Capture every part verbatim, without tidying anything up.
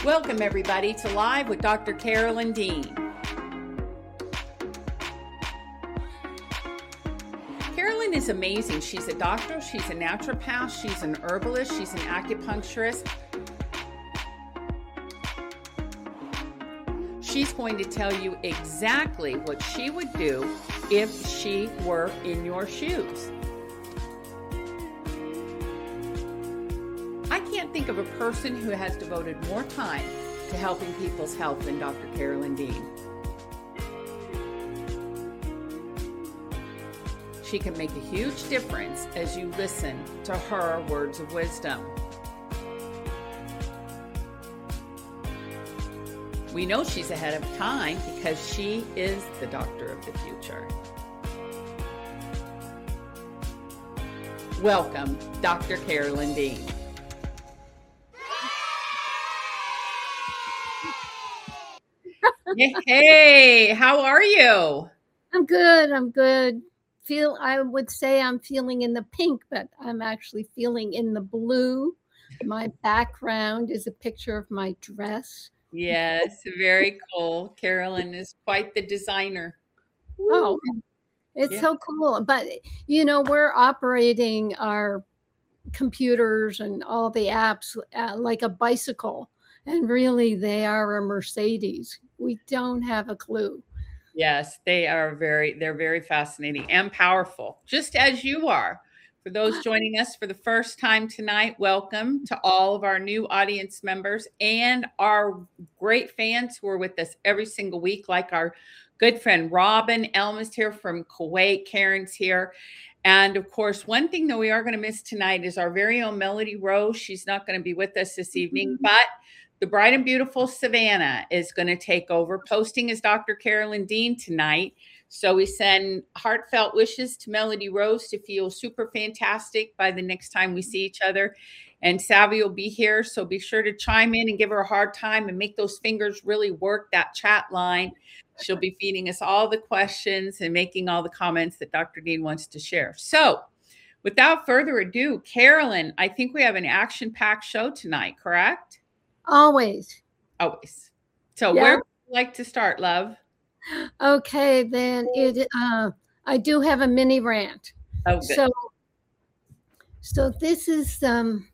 Welcome, everybody, to Live with Doctor Carolyn Dean. Carolyn is amazing. She's a doctor, she's a naturopath, she's an herbalist, she's an acupuncturist. She's going to tell you exactly what she would do if she were in your shoes. I can't think of a person who has devoted more time to helping people's health than Doctor Carolyn Dean. She can make a huge difference as you listen to her words of wisdom. We know she's ahead of time because she is the doctor of the future. Welcome, Doctor Carolyn Dean. Hey, how are you? I'm good. I'm good. Feel I would say I'm feeling in the pink, but I'm actually feeling in the blue. My background is a picture of my dress. Yes, very cool. Carolyn is quite the designer. Oh, it's yeah. so cool. But, you know, we're operating our computers and all the apps uh, like a bicycle. And really, they are a Mercedes. We don't have a clue. Yes, they are very, they're very fascinating and powerful, just as you are. For those joining us for the first time tonight, welcome to all of our new audience members and our great fans who are with us every single week, like our good friend Robin Elm is here from Kuwait, Karen's here. And of course, one thing that we are going to miss tonight is our very own Melody Rose. She's not going to be with us this evening, mm-hmm. but the bright and beautiful Savannah is going to take over. Posting is Doctor Carolyn Dean tonight. So we send heartfelt wishes to Melody Rose to feel super fantastic by the next time we see each other. And Savvy will be here. So be sure to chime in and give her a hard time and make those fingers really work that chat line. She'll be feeding us all the questions and making all the comments that Doctor Dean wants to share. So without further ado, Carolyn, I think we have an action-packed show tonight, correct? Always. Always. So yeah. where would you like to start, love? Okay, then it. Uh, I do have a mini rant. Oh, good. So, so this is um.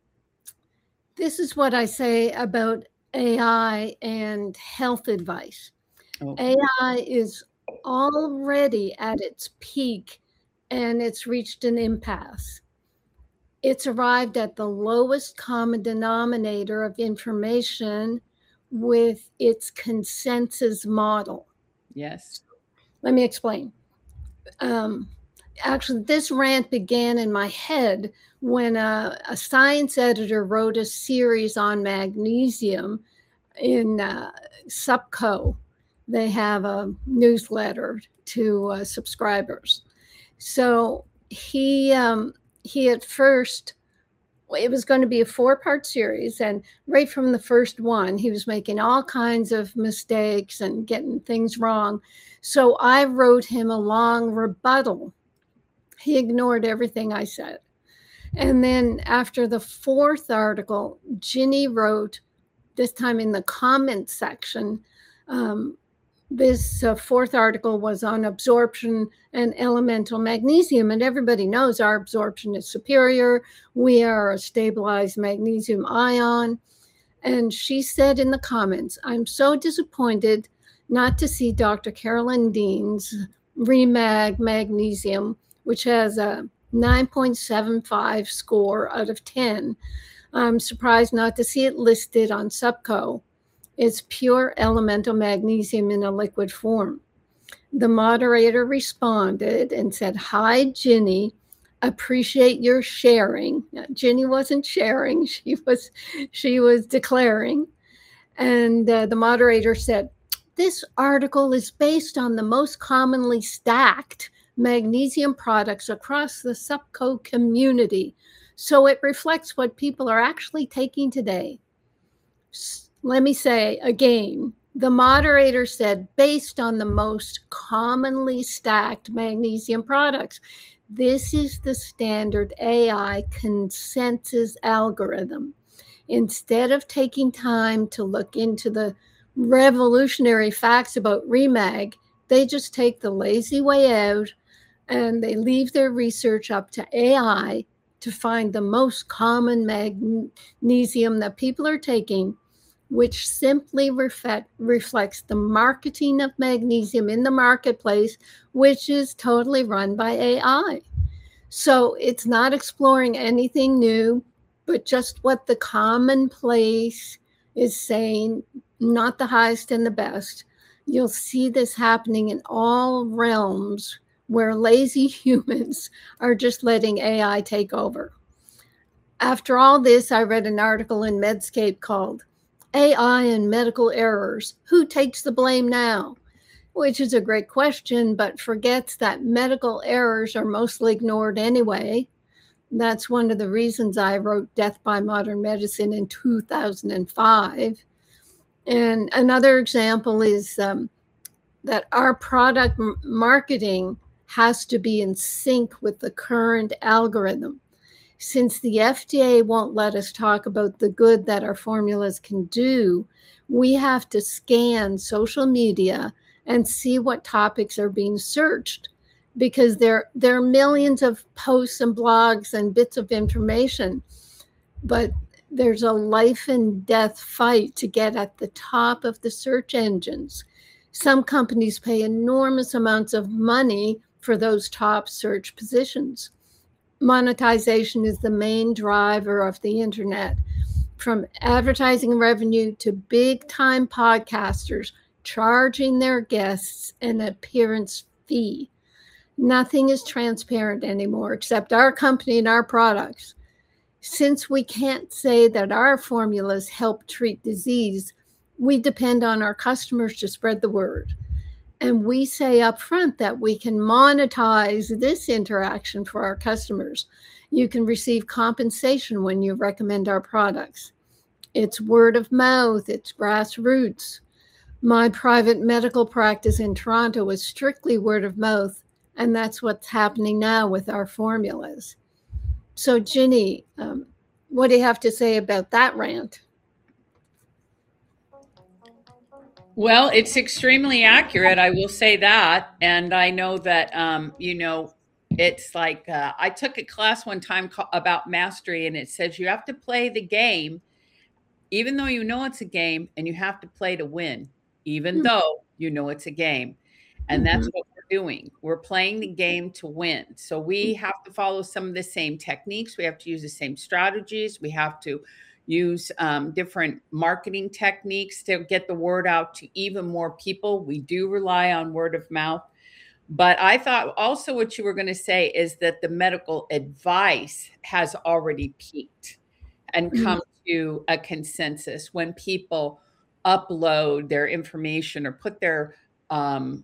This is what I say about A I and health advice. Okay. A I is already at its peak, and it's reached an impasse. It's arrived at the lowest common denominator of information with its consensus model. Yes. Let me explain. Um, actually, this rant began in my head when a, a science editor wrote a series on magnesium in uh, Supco. They have a newsletter to uh, subscribers. So he... Um, He at first, it was going to be a four-part series, and right from the first one, he was making all kinds of mistakes and getting things wrong. So I wrote him a long rebuttal. He ignored everything I said. And then after the fourth article, Ginny wrote, this time in the comments section, um, This uh, fourth article was on absorption and elemental magnesium, and everybody knows our absorption is superior. We are a stabilized magnesium ion. And she said in the comments, I'm so disappointed not to see Doctor Carolyn Dean's Remag Magnesium, which has a nine point seven five score out of ten. I'm surprised not to see it listed on Supco. It's pure elemental magnesium in a liquid form. The moderator responded and said, hi, Ginny, appreciate your sharing. Now, Ginny wasn't sharing, she was, she was declaring. And uh, the moderator said, this article is based on the most commonly stacked magnesium products across the Supco community. So it reflects what people are actually taking today. Let me say again, the moderator said, based on the most commonly stacked magnesium products. This is the standard A I consensus algorithm. Instead of taking time to look into the revolutionary facts about REMAG, they just take the lazy way out and they leave their research up to A I to find the most common magnesium that people are taking, which simply reflect, reflects the marketing of magnesium in the marketplace, which is totally run by A I. So it's not exploring anything new, but just what the commonplace is saying, not the highest and the best. You'll see this happening in all realms where lazy humans are just letting A I take over. After all this, I read an article in Medscape called A I and Medical Errors, Who Takes the Blame Now? Which is a great question, but forgets that medical errors are mostly ignored anyway. That's one of the reasons I wrote Death by Modern Medicine in two thousand five. And another example is um, that our product marketing has to be in sync with the current algorithm. Since the F D A won't let us talk about the good that our formulas can do, we have to scan social media and see what topics are being searched, because there, there are millions of posts and blogs and bits of information, but there's a life and death fight to get at the top of the search engines. Some companies pay enormous amounts of money for those top search positions. Monetization is the main driver of the internet, from advertising revenue to big time podcasters charging their guests an appearance fee. Nothing is transparent anymore except our company and our products. Since we can't say that our formulas help treat disease, we depend on our customers to spread the word. And we say up front that we can monetize this interaction for our customers. You can receive compensation when you recommend our products. It's word of mouth, it's grassroots. My private medical practice in Toronto is strictly word of mouth, and that's what's happening now with our formulas. So Ginny, um, what do you have to say about that rant? Well, it's extremely accurate. I will say that. And I know that, um, you know, it's like uh, I took a class one time about mastery, and it says you have to play the game, even though you know it's a game, and you have to play to win, even mm-hmm. though you know it's a game. And mm-hmm. that's what we're doing. We're playing the game to win. So we have to follow some of the same techniques. We have to use the same strategies. We have to use um, different marketing techniques to get the word out to even more people. We do rely on word of mouth. But I thought also what you were going to say is that the medical advice has already peaked and come mm-hmm. to a consensus when people upload their information or put their um,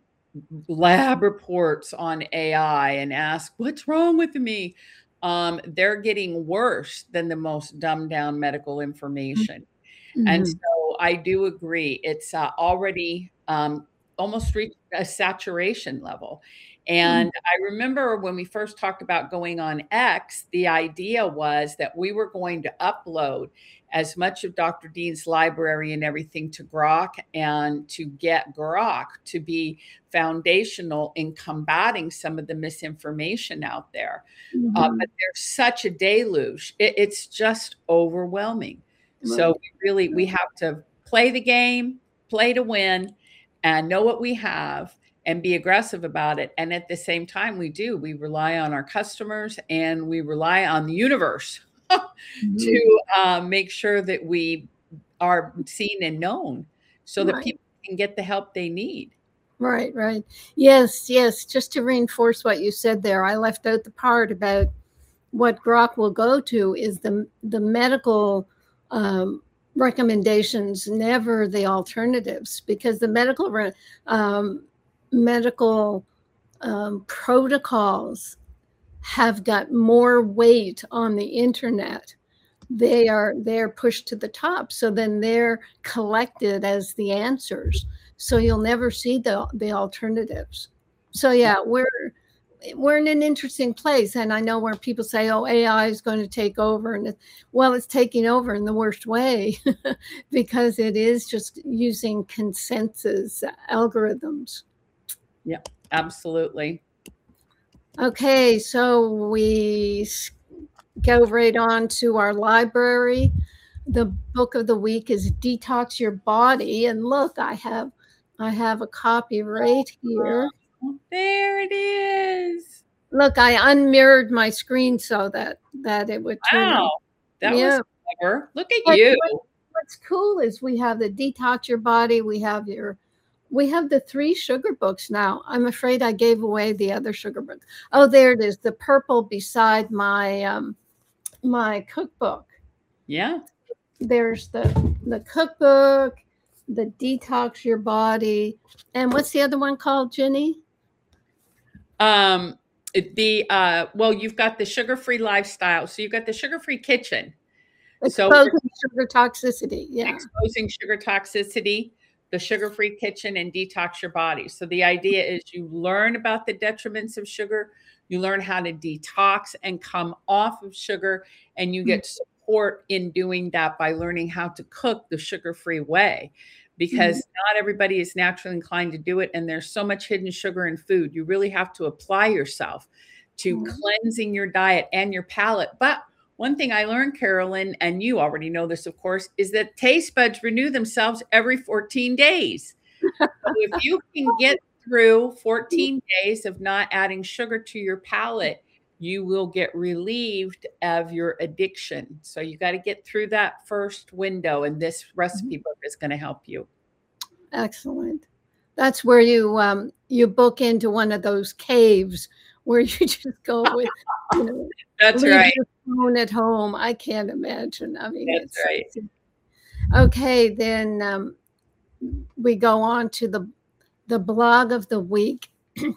lab reports on A I and ask, what's wrong with me? Um, they're getting worse than the most dumbed down medical information. Mm-hmm. And so I do agree. It's uh, already um, almost reached a saturation level. And mm-hmm. I remember when we first talked about going on X, the idea was that we were going to upload as much of Doctor Dean's library and everything to Grok, and to get Grok to be foundational in combating some of the misinformation out there. Mm-hmm. Uh, but there's such a deluge. It, it's just overwhelming. Right. So we really, we have to play the game, play to win, and know what we have and be aggressive about it. And at the same time, we do, we rely on our customers and we rely on the universe mm-hmm. to uh, make sure that we are seen and known so right. that people can get the help they need. Right, right. Yes, yes. Just to reinforce what you said there, I left out the part about what Grok will go to is the, the medical um, recommendations, never the alternatives, because the medical re- um, medical um, protocols have got more weight on the internet. They are they're pushed to the top, so then they're collected as the answers. So you'll never see the the alternatives. So yeah, we're we're in an interesting place. And I know where people say, oh, A I is going to take over. And it, well, it's taking over in the worst way because it is just using consensus algorithms. Yeah, absolutely. Okay, so we go right on to our library. The book of the week is Detox Your Body. And look, I have I have a copy right here. Oh, there it is. Look, I unmirrored my screen so that that it would turn wow. on. That yeah. was clever. Look at but you. What, what's cool is we have the Detox Your Body, we have your we have the three sugar books now. I'm afraid I gave away the other sugar book. Oh, there it is, the purple beside my um my cookbook. Yeah. There's the the cookbook, the Detox Your Body, and what's the other one called, Jenny? Um, the uh, well, you've got the sugar-free lifestyle. So you've got the sugar-free kitchen. Exposing so sugar toxicity. Yeah. Exposing sugar toxicity, the sugar-free kitchen, and Detox Your Body. So the idea is you learn about the detriments of sugar, you learn how to detox and come off of sugar, and you get support in doing that by learning how to cook the sugar-free way. Because mm-hmm. not everybody is naturally inclined to do it. And there's so much hidden sugar in food. You really have to apply yourself to mm-hmm. cleansing your diet and your palate. But one thing I learned, Carolyn, and you already know this, of course, is that taste buds renew themselves every fourteen days. So if you can get through fourteen days of not adding sugar to your palate, you will get relieved of your addiction. So you got to get through that first window, and this recipe book is going to help you. Excellent. That's where you um, you book into one of those caves where you just go with, you know, that's right. Your phone at home. I can't imagine. I mean, that's it's right. Okay, then um, we go on to the the blog of the week.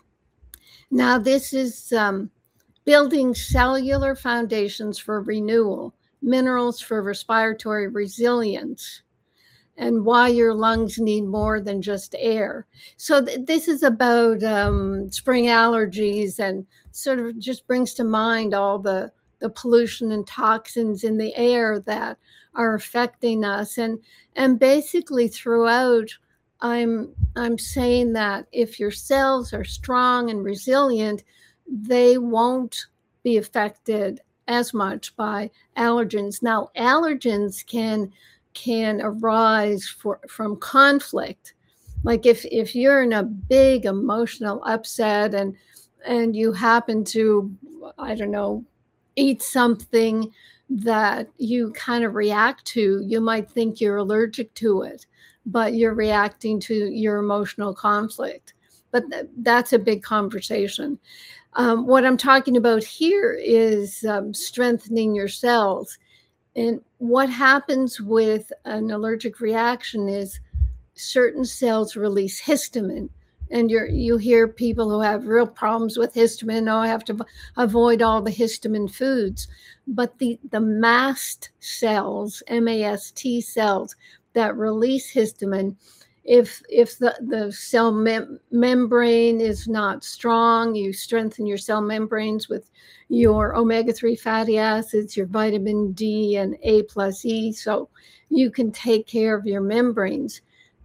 Now, this is. Um, Building cellular foundations for renewal, minerals for respiratory resilience, and why your lungs need more than just air. So th- this is about um, spring allergies, and sort of just brings to mind all the, the pollution and toxins in the air that are affecting us. And, and basically throughout, I'm, I'm saying that if your cells are strong and resilient, they won't be affected as much by allergens. Now, allergens can can arise for, from conflict. Like if, if you're in a big emotional upset and and you happen to, I don't know, eat something that you kind of react to, you might think you're allergic to it, but you're reacting to your emotional conflict. But th- that's a big conversation. Um, what I'm talking about here is um, strengthening your cells. And what happens with an allergic reaction is certain cells release histamine. And you're, you hear people who have real problems with histamine, oh, I have to avoid all the histamine foods. But the, the mast cells, M A S T cells that release histamine, If if the, the cell mem- membrane is not strong, you strengthen your cell membranes with your omega three fatty acids, your vitamin D and A plus E, so you can take care of your membranes.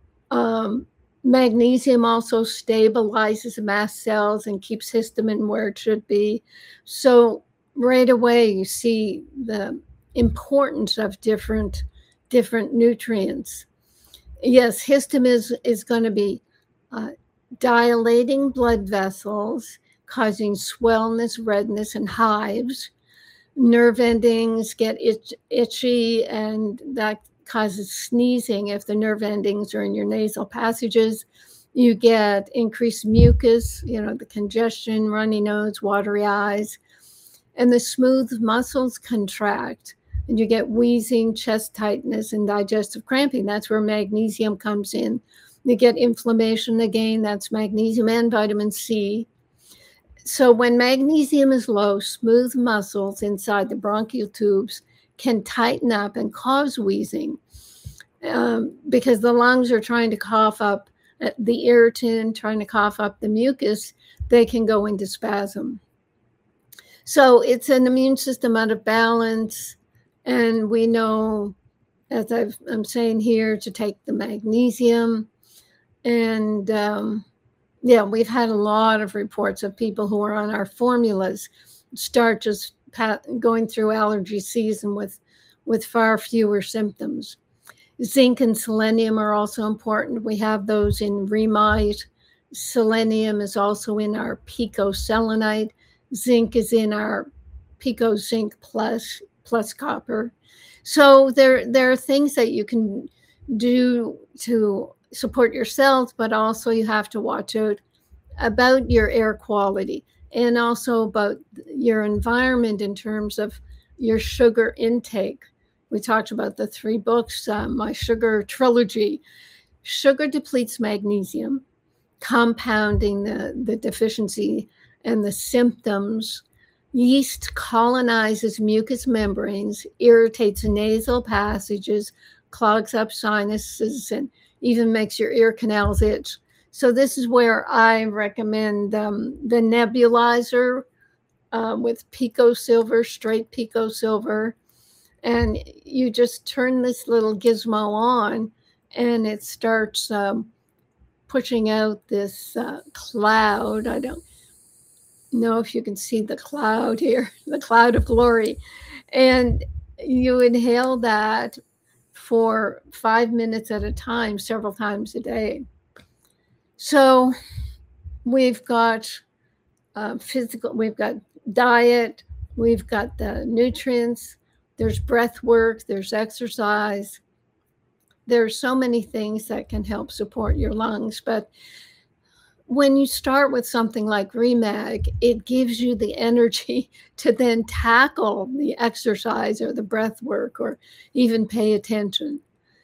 Um, magnesium also stabilizes mast cells and keeps histamine where it should be. So right away you see the importance of different different nutrients. Yes, histamine is, is going to be uh, dilating blood vessels, causing swellness, redness, and hives. Nerve endings get itch, itchy, and that causes sneezing if the nerve endings are in your nasal passages. You get increased mucus, you know, the congestion, runny nose, watery eyes, and the smooth muscles contract. And you get wheezing, chest tightness, and digestive cramping. That's where magnesium comes in. You get inflammation again. That's magnesium and vitamin C. So when magnesium is low, smooth muscles inside the bronchial tubes can tighten up and cause wheezing um, because the lungs are trying to cough up the irritant, trying to cough up the mucus they can go into spasm. So it's an immune system out of balance. And we know, as I've, I'm saying here, to take the magnesium. And um, yeah, we've had a lot of reports of people who are on our formulas start just pat, going through allergy season with, with far fewer symptoms. Zinc and selenium are also important. We have those in Remite. Selenium is also in our picoselenite. Zinc is in our Pico Zinc Plus, plus copper. So there, there are things that you can do to support yourself, but also you have to watch out about your air quality and also about your environment in terms of your sugar intake. We talked about the three books, uh, my sugar trilogy. Sugar depletes magnesium, compounding the, the deficiency and the symptoms. Yeast colonizes mucous membranes, irritates nasal passages, clogs up sinuses, and even makes your ear canals itch. So this is where I recommend um, the nebulizer uh, with Pico Silver, straight Pico Silver. And you just turn this little gizmo on and it starts um, pushing out this uh, cloud. I don't know if you can see the cloud here, the cloud of glory. And you inhale that for five minutes at a time, several times a day. So we've got uh, physical, we've got diet, we've got the nutrients, there's breath work, there's exercise. There's so many things that can help support your lungs. But when you start with something like Remag, it gives you the energy to then tackle the exercise or the breath work or even pay attention.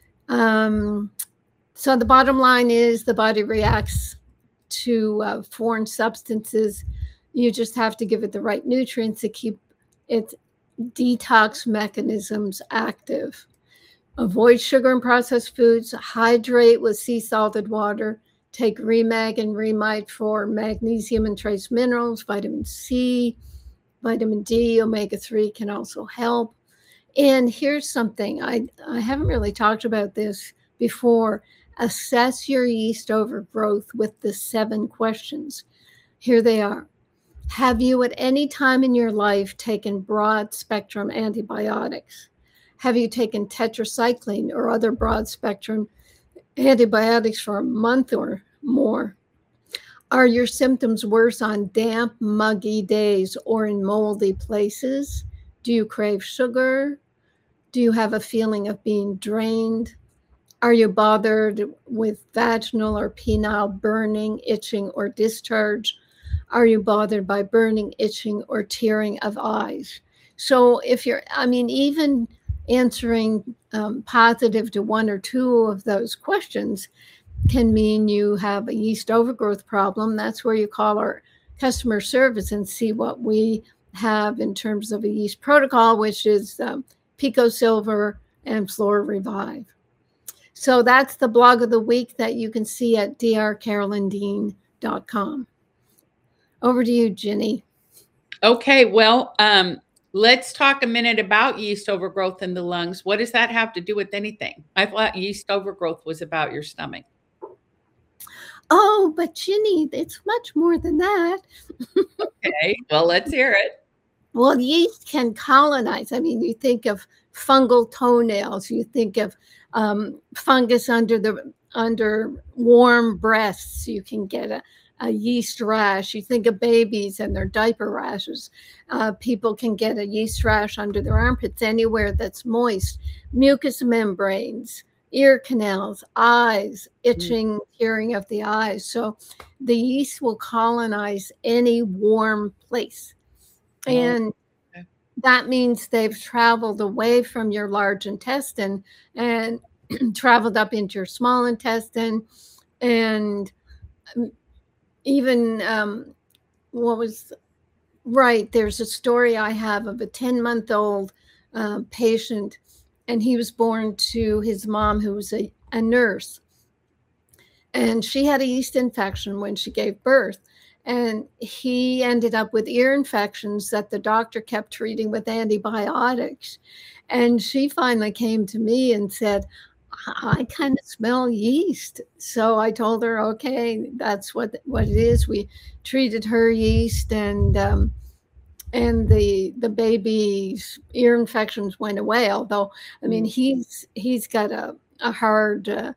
Um, so the bottom line is the body reacts to uh, foreign substances. You just have to give it the right nutrients to keep its detox mechanisms active. Avoid sugar and processed foods. Hydrate with sea salted water. Take Remag and Remite for magnesium and trace minerals, vitamin C, vitamin D, omega three can also help. And here's something, I, I haven't really talked about this before. Assess your yeast overgrowth with the seven questions. Here they are. Have you at any time in your life taken broad spectrum antibiotics? Have you taken tetracycline or other broad spectrum antibiotics for a month or more? Are your symptoms worse on damp, muggy days or in moldy places? Do you crave sugar? Do you have a feeling of being drained? Are you bothered with vaginal or penile burning, itching, or discharge? Are you bothered by burning, itching, or tearing of eyes? So if you're, I mean, even answering um, positive to one or two of those questions can mean you have a yeast overgrowth problem. That's where you call our customer service and see what we have in terms of a yeast protocol, which is um, Pico Silver and Flora Revive. So that's the blog of the week that you can see at d r carolyn dean dot com. Over to you, Ginny. Okay, well, um, let's talk a minute about yeast overgrowth in the lungs. What does that have to do with anything? I thought yeast overgrowth was about your stomach. Oh, but Ginny, it's much more than that. Okay, well, let's hear it. Well, yeast can colonize. I mean, you think of fungal toenails, you think of um, fungus under the under warm breasts, you can get a, a yeast rash. You think of babies and their diaper rashes. Uh, people can get a yeast rash under their armpits, anywhere that's moist. Mucous membranes, ear canals, eyes, itching, tearing of the eyes. So the yeast will colonize any warm place. And okay. That means they've traveled away from your large intestine and traveled up into your small intestine. And even, um, what was, right, there's a story I have of a ten-month-old uh, patient, and he was born to his mom, who was a, a nurse. And she had a yeast infection when she gave birth. And he ended up with ear infections that the doctor kept treating with antibiotics. And she finally came to me and said, I kind of smell yeast. So I told her, okay, that's what, what it is. We treated her yeast, and um, and the the baby's ear infections went away. Although, I mean, he's he's got a, a hard uh,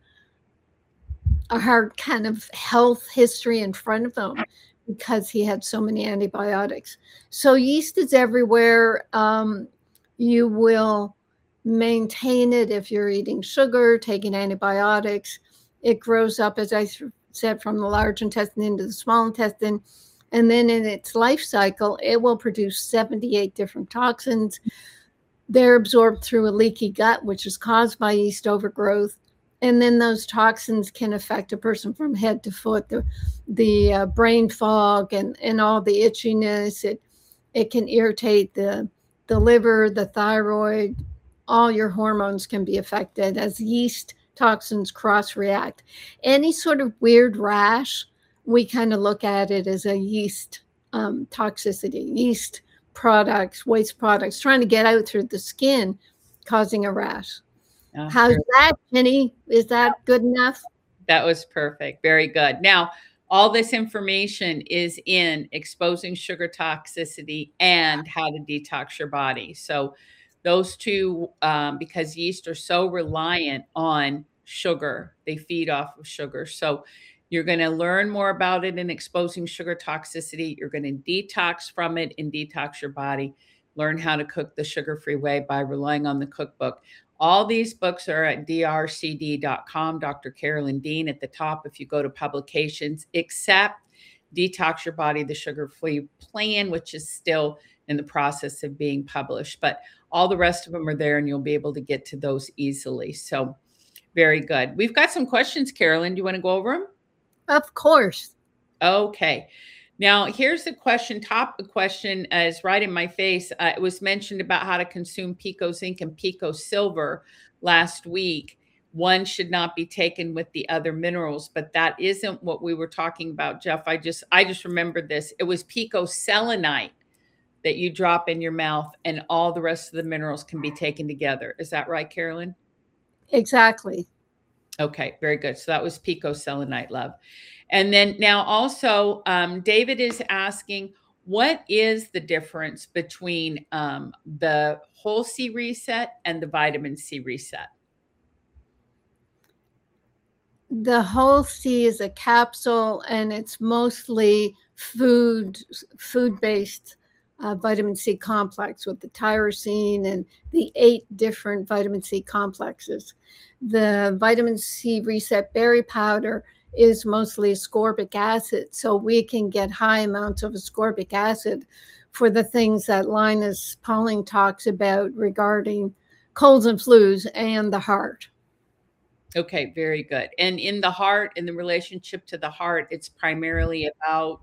a hard kind of health history in front of him because he had so many antibiotics. So yeast is everywhere. Um, you will maintain it if you're eating sugar, taking antibiotics. It grows up, as I said, from the large intestine into the small intestine. And then in its life cycle, it will produce seventy-eight different toxins. They're absorbed through a leaky gut, which is caused by yeast overgrowth. And then those toxins can affect a person from head to foot, the, the uh, brain fog and, and all the itchiness. It, it can irritate the, the liver, the thyroid. All your hormones can be affected as yeast toxins cross-react. Any sort of weird rash, we kind of look at it as a yeast um, toxicity, yeast products, waste products, trying to get out through the skin, causing a rash. Oh, how's sure. that, Jenny? Is that good enough? That was perfect. Very good. Now, all this information is in Exposing Sugar Toxicity and How to Detox Your Body. So those two, um, because yeast are so reliant on sugar, they feed off of sugar. So you're going to learn more about it in Exposing Sugar Toxicity. You're going to detox from it and detox your body. Learn how to cook the sugar-free way by relying on the cookbook. All these books are at D R C D dot com, Doctor Carolyn Dean at the top if you go to publications, except Detox Your Body, the Sugar-Free Plan, which is still in the process of being published. But all the rest of them are there, and you'll be able to get to those easily. So very good. We've got some questions, Carolyn. Do you want to go over them? Of course. Okay. Now, here's the question. Top the question is right in my face. Uh, it was mentioned about how to consume Pico Zinc and Pico Silver last week. One should not be taken with the other minerals, but that isn't what we were talking about, Jeff. I just I just remembered this. It was Pico Selenite that you drop in your mouth, and all the rest of the minerals can be taken together. Is that right, Carolyn? Exactly. Okay, very good. So that was Pico Selenite, love. And then now also, um, David is asking, what is the difference between um, the whole C reset and the vitamin C reset? The whole C is a capsule, and it's mostly food, food-based uh, vitamin C complex with the tyrosine and the eight different vitamin C complexes. The vitamin C reset berry powder is mostly ascorbic acid. So we can get high amounts of ascorbic acid for the things that Linus Pauling talks about regarding colds and flus and the heart. Okay, very good. And in the heart, in the relationship to the heart, it's primarily about?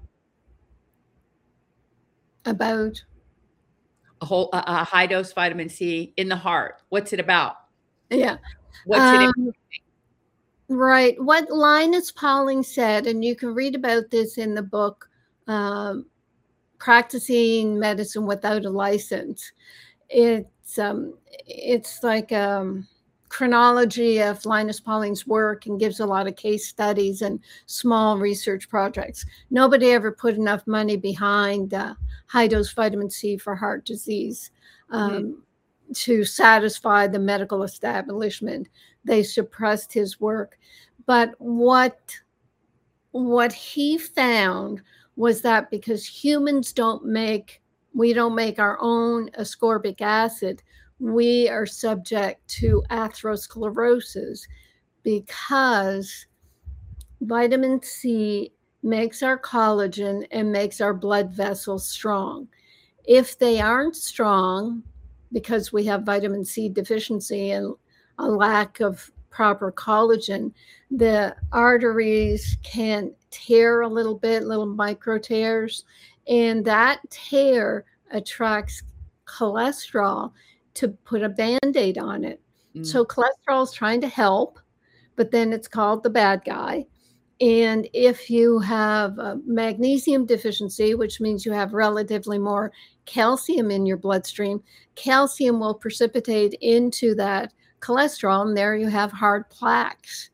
About? A whole a, a high dose vitamin C in the heart. What's it about? Yeah. What's um, it? Right. What Linus Pauling said, and you can read about this in the book, um, Practicing Medicine Without a License. It's um, it's like a chronology of Linus Pauling's work and gives a lot of case studies and small research projects. Nobody ever put enough money behind uh, high-dose vitamin C for heart disease um, mm-hmm. to satisfy the medical establishment. They suppressed his work. But what, what he found was that because humans don't make, we don't make our own ascorbic acid, we are subject to atherosclerosis because vitamin C makes our collagen and makes our blood vessels strong. If they aren't strong, because we have vitamin C deficiency and a lack of proper collagen, the arteries can tear a little bit, little micro tears, and that tear attracts cholesterol to put a Band-Aid on it. Mm. So cholesterol is trying to help, but then it's called the bad guy. And if you have a magnesium deficiency, which means you have relatively more calcium in your bloodstream, calcium will precipitate into that cholesterol, and there you have hard plaques.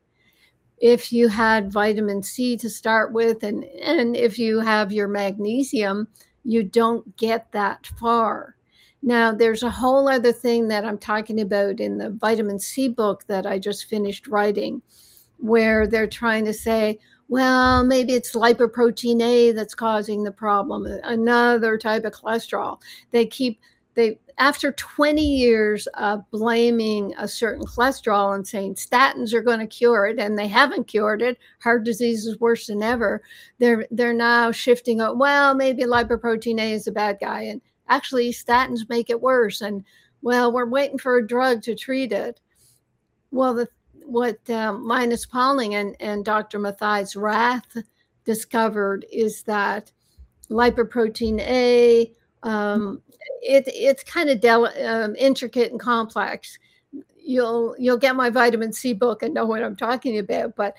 If you had vitamin C to start with, and, and if you have your magnesium, you don't get that far. Now, there's a whole other thing that I'm talking about in the vitamin C book that I just finished writing, where they're trying to say, well, maybe it's lipoprotein A that's causing the problem, another type of cholesterol. They keep, they after twenty years of blaming a certain cholesterol and saying statins are going to cure it, and they haven't cured it, heart disease is worse than ever, they're, they're now shifting up, well, maybe lipoprotein A is a bad guy, and actually statins make it worse, and well, we're waiting for a drug to treat it. Well, the what um, Linus Pauling and, and Doctor Matthias Rath discovered is that lipoprotein A, um, it, it's kind of um, intricate and complex. You'll you'll get my vitamin C book and know what I'm talking about, but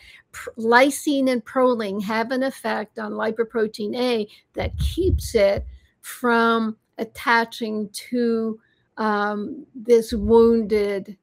lysine and proline have an effect on lipoprotein A that keeps it from attaching to um, this wounded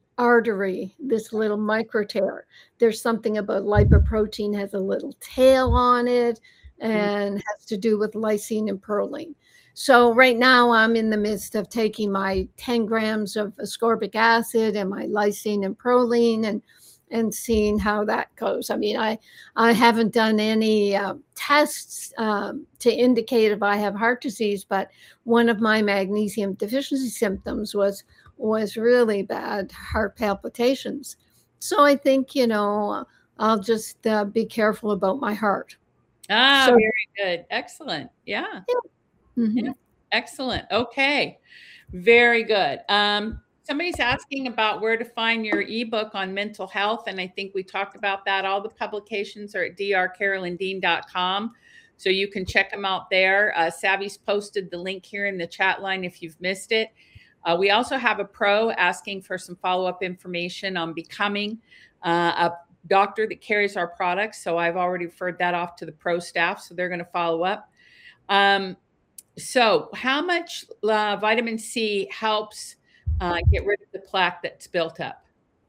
artery, this little micro tear. There's something about lipoprotein has a little tail on it and has to do with lysine and proline. So right now I'm in the midst of taking my ten grams of ascorbic acid and my lysine and proline and and seeing how that goes. I mean, I I haven't done any uh, tests um, to indicate if I have heart disease, but one of my magnesium deficiency symptoms was was really bad heart palpitations. So I think, you know, I'll just uh, be careful about my heart. Ah, so, very good. Excellent. Yeah. Yeah. Mm-hmm. Yeah. Excellent. Okay. Very good. Um, somebody's asking about where to find your ebook on mental health. And I think we talked about that. All the publications are at d r carolyn dean dot com. So you can check them out there. Uh, Savvy's posted the link here in the chat line if you've missed it. Uh, we also have a pro asking for some follow-up information on becoming uh, a doctor that carries our products. So I've already referred that off to the pro staff. So they're going to follow up. Um, so how much uh, vitamin C helps uh, get rid of the plaque that's built up?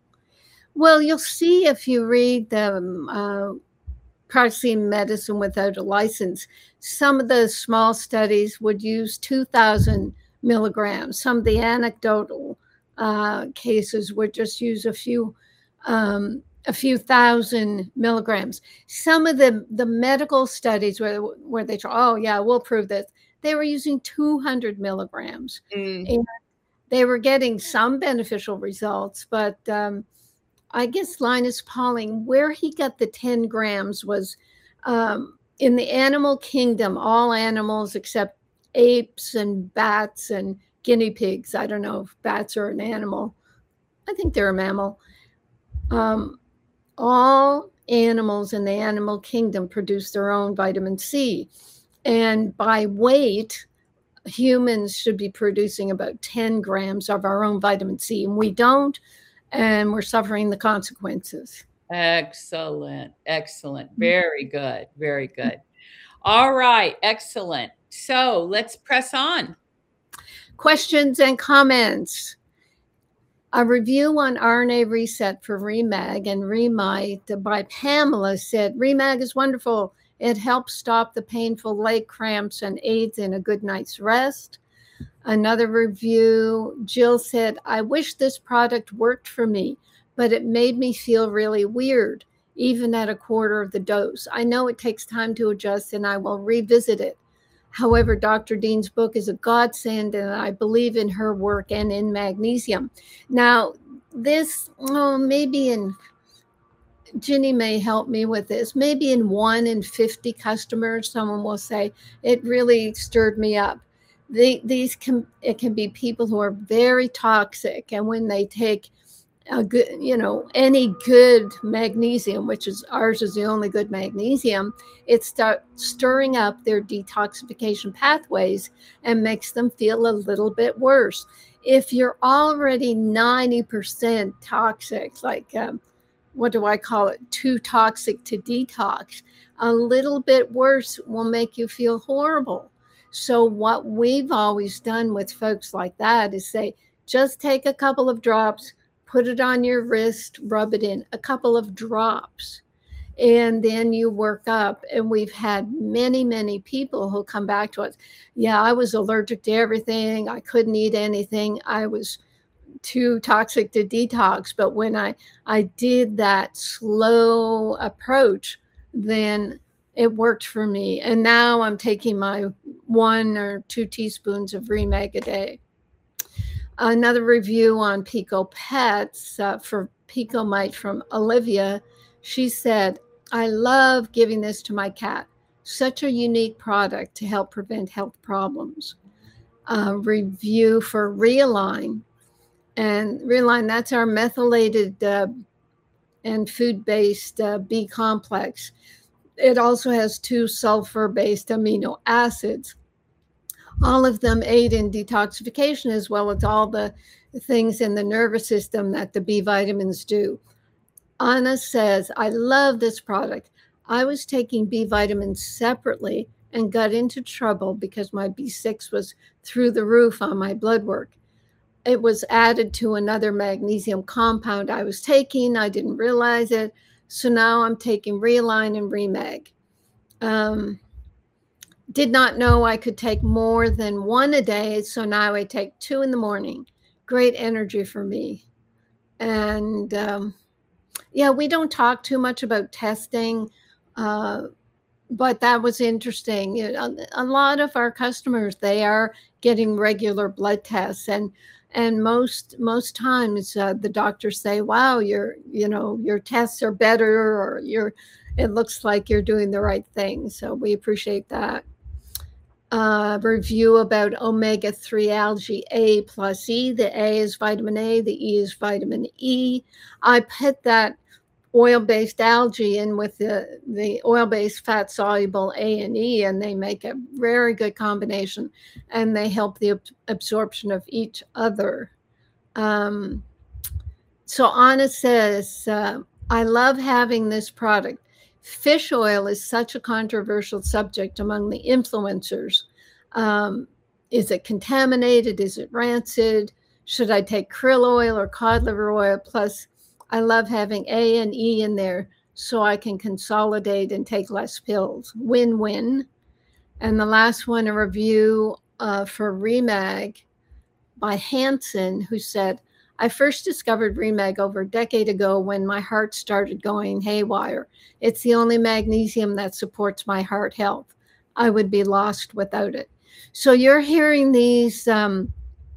Well, you'll see if you read the um, uh, Practicing Medicine Without a License, some of the small studies would use two thousand milligrams. Some of the anecdotal uh, cases would just use a few um, a few thousand milligrams. Some of the, the medical studies where, where they try, oh yeah, we'll prove this, they were using two hundred milligrams. Mm. And they were getting some beneficial results, but um, I guess Linus Pauling, where he got the ten grams was um, in the animal kingdom, all animals except apes and bats and guinea pigs. I don't know if bats are an animal. I think they're a mammal. Um, all animals in the animal kingdom produce their own vitamin C. And by weight, humans should be producing about ten grams of our own vitamin C. And we don't, and we're suffering the consequences. Excellent. Excellent. Very good. Very good. All right. Excellent. So let's press on. Questions and comments. A review on R N A reset for Remag and Remite by Pamela said, Remag is wonderful. It helps stop the painful leg cramps and aids in a good night's rest. Another review, Jill said, I wish this product worked for me, but it made me feel really weird, even at a quarter of the dose. I know it takes time to adjust and I will revisit it. However, Doctor Dean's book is a godsend, and I believe in her work and in magnesium. Now, this, oh, maybe in, Ginny may help me with this, maybe in one in fifty customers, someone will say, it really stirred me up. The, these can, it can be people who are very toxic, and when they take a good, you know, any good magnesium, which is ours is the only good magnesium, it starts stirring up their detoxification pathways and makes them feel a little bit worse. If you're already ninety percent toxic, like um, what do I call it? Too toxic to detox. A little bit worse will make you feel horrible. So what we've always done with folks like that is say, just take a couple of drops, put it on your wrist, rub it in, a couple of drops, and then you work up. And we've had many, many people who come back to us. Yeah, I was allergic to everything. I couldn't eat anything. I was too toxic to detox. But when I, I did that slow approach, then it worked for me. And now I'm taking my one or two teaspoons of Remag a day. Another review on Pico Pets uh, for Picomite from Olivia. She said, I love giving this to my cat. Such a unique product to help prevent health problems. Uh, review for Realign. And Realign, that's our methylated uh, and food-based uh, B complex. It also has two sulfur-based amino acids. All of them aid in detoxification, as well as all the things in the nervous system that the B vitamins do. Anna says, I love this product. I was taking B vitamins separately and got into trouble because my B six was through the roof on my blood work. It was added to another magnesium compound I was taking. I didn't realize it. So now I'm taking Realign and Remag. Um, did not know I could take more than one a day. So now I take two in the morning. Great energy for me. And um, yeah, we don't talk too much about testing, uh, but that was interesting. You know, a lot of our customers, they are getting regular blood tests, and and most most times uh, the doctors say, "Wow, your you know your tests are better," or "You're it looks like you're doing the right thing." So we appreciate that. Uh, review about omega three algae A plus E. The A is vitamin A, the E is vitamin E. I put that oil-based algae in with the, the oil-based fat-soluble A and E, and they make a very good combination, and they help the ab absorption of each other. Um, so Anna says, uh, I love having this product. Fish oil is such a controversial subject among the influencers. Um, is it contaminated? Is it rancid? Should I take krill oil or cod liver oil? Plus, I love having A and E in there so I can consolidate and take less pills. Win-win. And the last one, a review uh, for Remag by Hanson, who said, I first discovered Remag over a decade ago when my heart started going haywire. It's the only magnesium that supports my heart health. I would be lost without it. So you're hearing these um,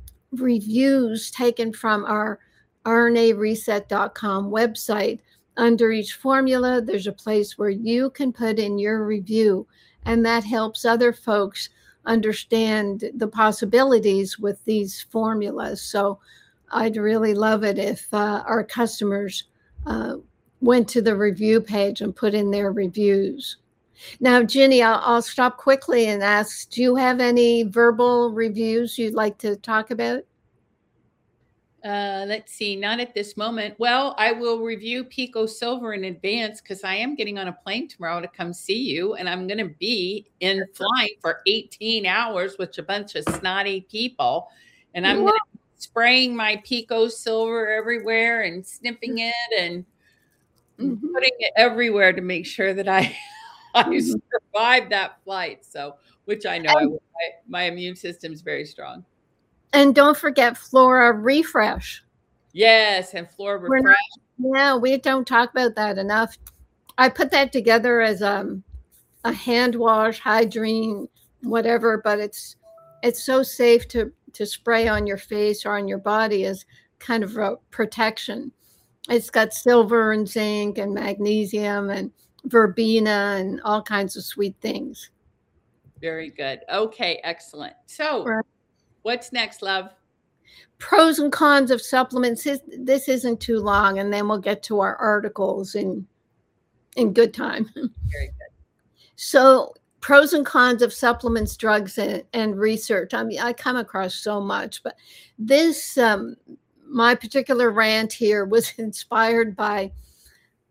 reviews taken from our R N A reset dot com website. Under each formula, there's a place where you can put in your review, and that helps other folks understand the possibilities with these formulas. So I'd really love it if uh, our customers uh, went to the review page and put in their reviews. Now, Ginny, I'll, I'll stop quickly and ask, do you have any verbal reviews you'd like to talk about? Uh, let's see, not at this moment. Well, I will review Pico Silver in advance because I am getting on a plane tomorrow to come see you, and I'm going to be in flight for eighteen hours with a bunch of snotty people, and I'm going to be spraying my Pico Silver everywhere and sniffing it and mm-hmm. putting it everywhere to make sure that I I mm-hmm. survive that flight. So, which I know and, I will. My, my immune system is very strong. And don't forget Flora Refresh. Yes, and Flora Refresh. Not, yeah, we don't talk about that enough. I put that together as um, a hand wash, hydrine, whatever, but it's it's so safe to, to spray on your face or on your body as kind of a protection. It's got silver and zinc and magnesium and verbena and all kinds of sweet things. Very good. Okay, excellent. So right. What's next, love? Pros and cons of supplements. This isn't too long, and then we'll get to our articles in, in good time. Very good. So pros and cons of supplements, drugs, and, and research. I mean, I come across so much, but this, um, my particular rant here was inspired by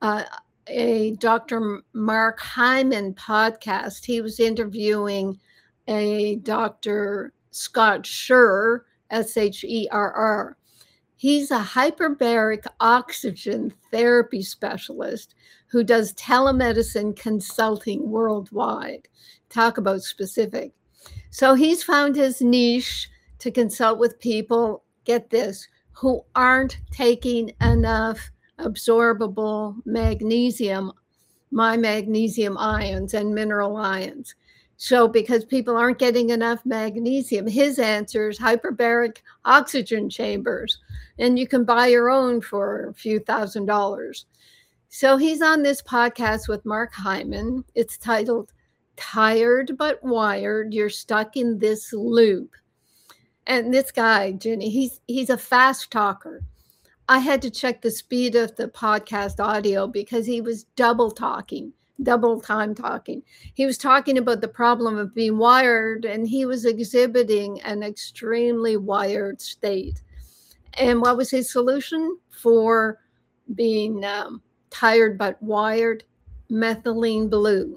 uh, a Doctor Mark Hyman podcast. He was interviewing a Doctor Scott Scherr, S H E R R. He's a hyperbaric oxygen therapy specialist who does telemedicine consulting worldwide. Talk about specific. So he's found his niche to consult with people, get this, who aren't taking enough absorbable magnesium, my magnesium ions and mineral ions. So because people aren't getting enough magnesium, his answer is hyperbaric oxygen chambers. And you can buy your own for a few thousand dollars. So he's on this podcast with Mark Hyman. It's titled, Tired But Wired, You're Stuck in This Loop. And this guy, Jenny, he's he's a fast talker. I had to check the speed of the podcast audio because he was double talking, double time talking. He was talking about the problem of being wired, and he was exhibiting an extremely wired state. And what was his solution for being um, tired but wired? Methylene blue.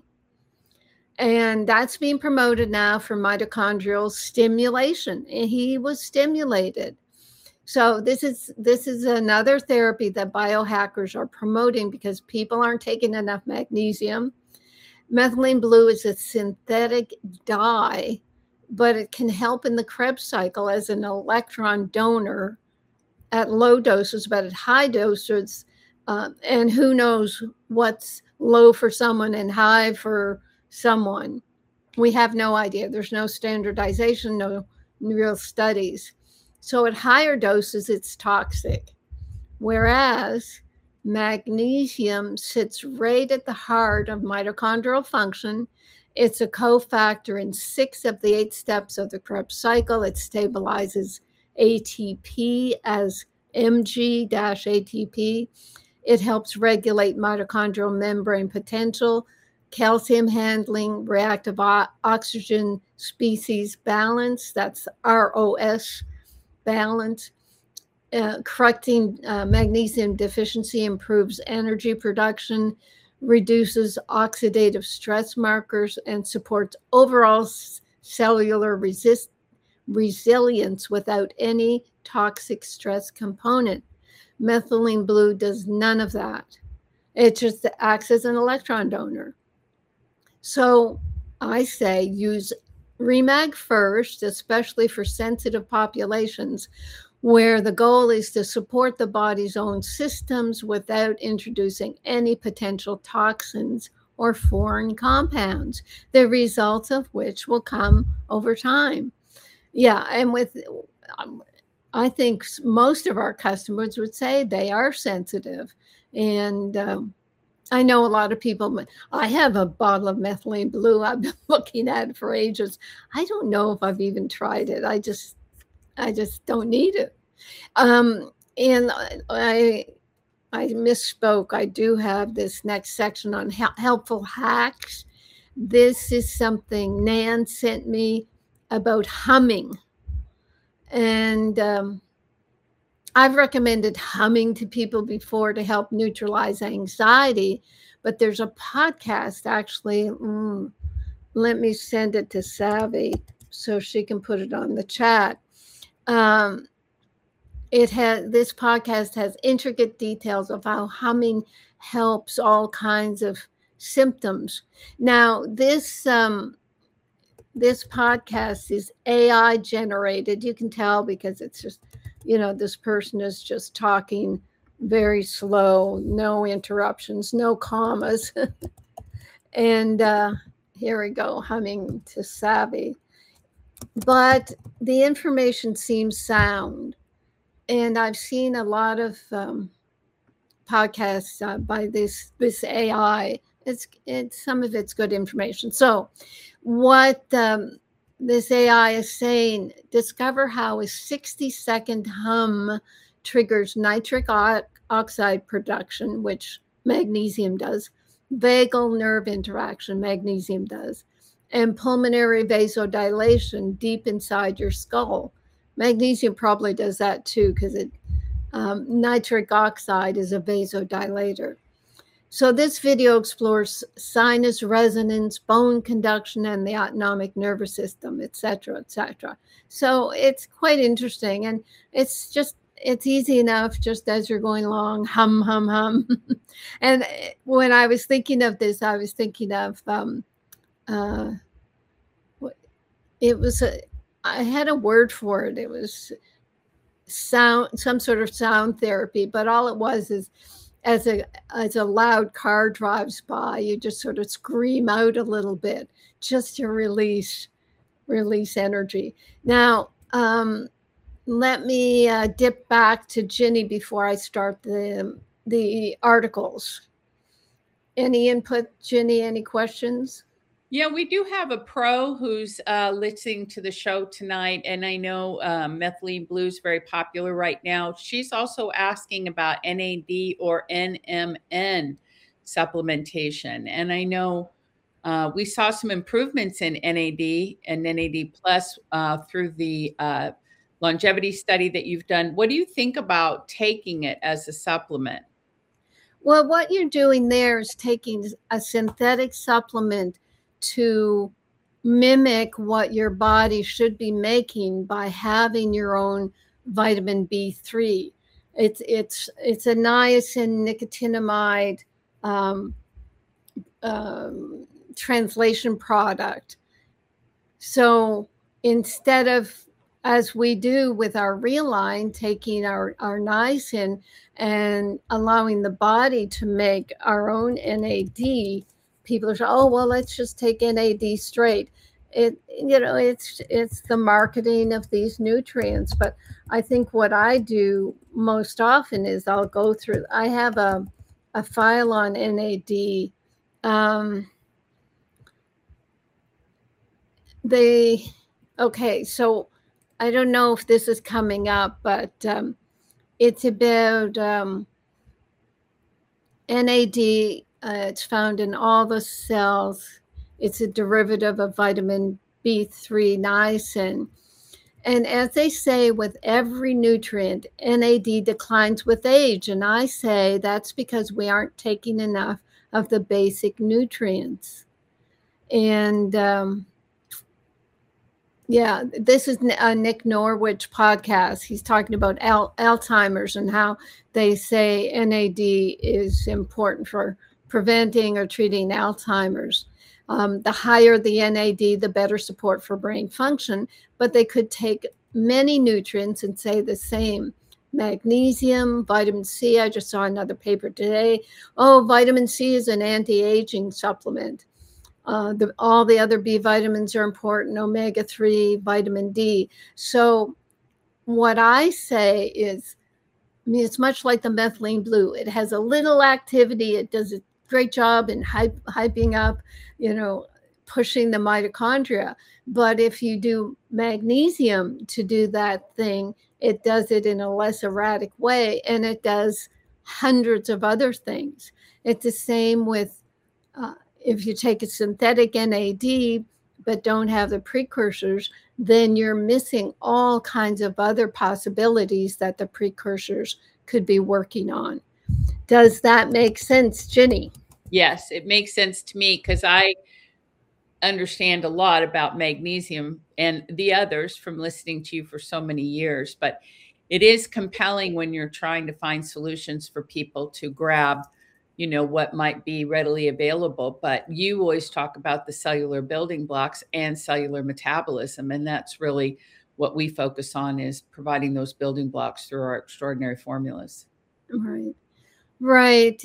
And that's being promoted now for mitochondrial stimulation. And he was stimulated. So this is this is another therapy that biohackers are promoting because people aren't taking enough magnesium. Methylene blue is a synthetic dye, but it can help in the Krebs cycle as an electron donor at low doses, but at high doses, uh, and who knows what's low for someone and high for someone. We have no idea. There's no standardization, no real studies. So at higher doses, it's toxic. Whereas magnesium sits right at the heart of mitochondrial function. It's a cofactor in six of the eight steps of the Krebs cycle. It stabilizes A T P as M G A T P. It helps regulate mitochondrial membrane potential, calcium handling, reactive o- oxygen species balance, that's R O S balance. Uh, correcting uh, magnesium deficiency improves energy production, reduces oxidative stress markers, and supports overall s- cellular resist- resilience without any toxic stress component. Methylene blue does none of that. It just acts as an electron donor. So I say use REMAG first, especially for sensitive populations, where the goal is to support the body's own systems without introducing any potential toxins or foreign compounds, the results of which will come over time. Yeah, and with, um, I think most of our customers would say they are sensitive. And um, I know a lot of people, I have a bottle of methylene blue. I've been looking at it for ages. I don't know if I've even tried it. I just, I just don't need it. Um, and I, I misspoke. I do have this next section on hel- helpful hacks. This is something Nan sent me about humming. And um, I've recommended humming to people before to help neutralize anxiety, but there's a podcast actually. Mm, let me send it to Savvy so she can put it on the chat. Um, it has this podcast has intricate details of how humming helps all kinds of symptoms. Now, this um, this podcast is A I generated. You can tell because it's just, you know, this person is just talking very slow, no interruptions, no commas. And uh, here we go, humming to Savvy. But the information seems sound. And I've seen a lot of um, podcasts uh, by this this A I. It's it's some of it's good information. So what um, this A I is saying, discover how a sixty second hum triggers nitric o- oxide production, which magnesium does, vagal nerve interaction, magnesium does, and pulmonary vasodilation deep inside your skull. Magnesium probably does that too, because it um, nitric oxide is a vasodilator. So this video explores sinus resonance, bone conduction, and the autonomic nervous system, et cetera, et cetera. So it's quite interesting, and it's just it's easy enough just as you're going along, hum, hum, hum. And when I was thinking of this, I was thinking of um, uh, it was a I had a word for it. It was sound, some sort of sound therapy, but all it was is as a as a loud car drives by, you just sort of scream out a little bit just to release release energy. Now, um, let me uh, dip back to Ginny before I start the the articles. Any input, Ginny? Any questions? Yeah, we do have a pro who's uh, listening to the show tonight, and I know uh, Methylene Blue is very popular right now. She's also asking about N A D or N M N supplementation, and I know uh, we saw some improvements in N A D and N A D plus uh, through the uh, longevity study that you've done. What do you think about taking it as a supplement? Well, what you're doing there is taking a synthetic supplement to mimic what your body should be making by having your own vitamin B three. It's it's it's a niacin nicotinamide um, um, translation product. So instead of, as we do with our Realign, taking our, our niacin and allowing the body to make our own N A D, people are saying, oh, well, let's just take N A D straight. It, you know, it's, it's the marketing of these nutrients. But I think what I do most often is I'll go through, I have a, a file on N A D. Um, they, okay, so I don't know if this is coming up, but um, it's about um, N A D. Uh, it's found in all the cells. It's a derivative of vitamin B three, niacin. And as they say with every nutrient, N A D declines with age. And I say that's because we aren't taking enough of the basic nutrients. And um, yeah, this is a Nick Norwich podcast. He's talking about al- Alzheimer's and how they say N A D is important for preventing or treating Alzheimer's. Um, the higher the N A D, the better support for brain function, but they could take many nutrients and say the same. Magnesium, vitamin C. I just saw another paper today. Oh, vitamin C is an anti-aging supplement. Uh, the, all the other B vitamins are important, omega three, vitamin D. So what I say is, I mean, it's much like the methylene blue. It has a little activity. It does a great job in hype, hyping up, you know, pushing the mitochondria. But if you do magnesium to do that thing, it does it in a less erratic way, and it does hundreds of other things. It's the same with uh, if you take a synthetic N A D but don't have the precursors, then you're missing all kinds of other possibilities that the precursors could be working on. Does that make sense, Ginny? Yes, it makes sense to me because I understand a lot about magnesium and the others from listening to you for so many years. But it is compelling when you're trying to find solutions for people to grab, you know, what might be readily available. But you always talk about the cellular building blocks and cellular metabolism. And that's really what we focus on, is providing those building blocks through our extraordinary formulas. Right. Right.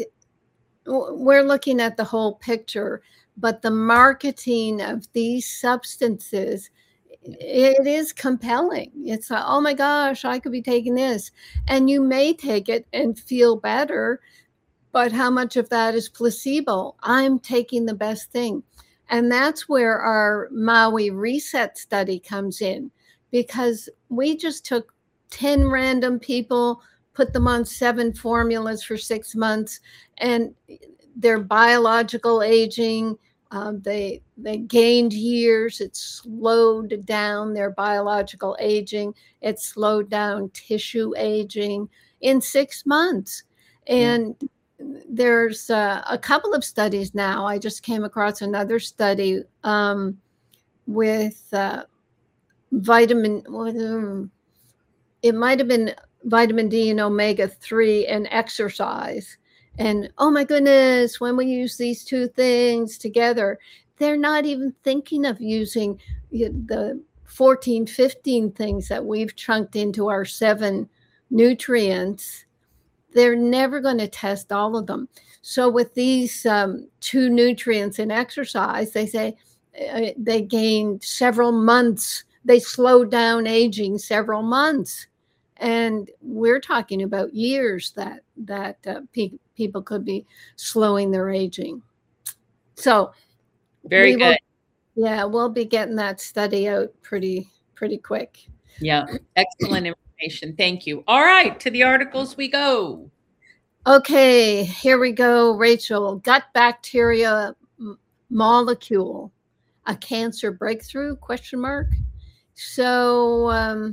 We're looking at the whole picture, but the marketing of these substances, it is compelling. It's like, oh my gosh, I could be taking this. And you may take it and feel better, but how much of that is placebo? I'm taking the best thing. And that's where our Maui Reset study comes in, because we just took ten random people, put them on seven formulas for six months, and their biological aging, um, they they gained years. It slowed down their biological aging. It slowed down tissue aging in six months. And there's uh, a couple of studies now. I just came across another study um, with uh, vitamin, it might have been vitamin D and omega three and exercise. And oh my goodness, when we use these two things together, they're not even thinking of using the fourteen, fifteen things that we've chunked into our seven nutrients. They're never going to test all of them. So with these um, two nutrients in exercise, they say uh, they gained several months. They slowed down aging several months. And we're talking about years that, that uh, pe people could be slowing their aging. So very good. Will, yeah, we'll be getting that study out pretty, pretty quick. Yeah, excellent information. Thank you. All right, to the articles we go. Okay, here we go, Rachel. Gut bacteria molecule, a cancer breakthrough, question mark. So, um,